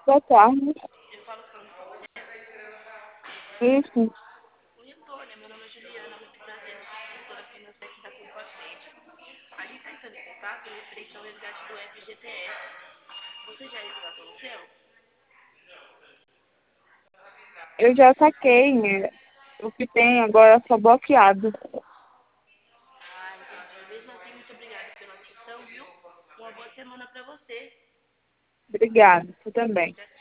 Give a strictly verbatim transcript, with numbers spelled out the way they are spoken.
Boa tarde. Eu falo falando com você. Isso. Oi, Antônia. Meu nome é Juliana. Muito prazer. Eu sou consultora financeira aqui da Poupa Trade. A gente está entrando em contato referente ao resgate do F G T S. Você já resgatou o seu? Eu já saquei, né? O que tem agora é só bloqueado. Ah, entendi. Mesmo assim, muito obrigada pela atenção, viu? Uma boa semana para você. Obrigada. Você também. Tchau,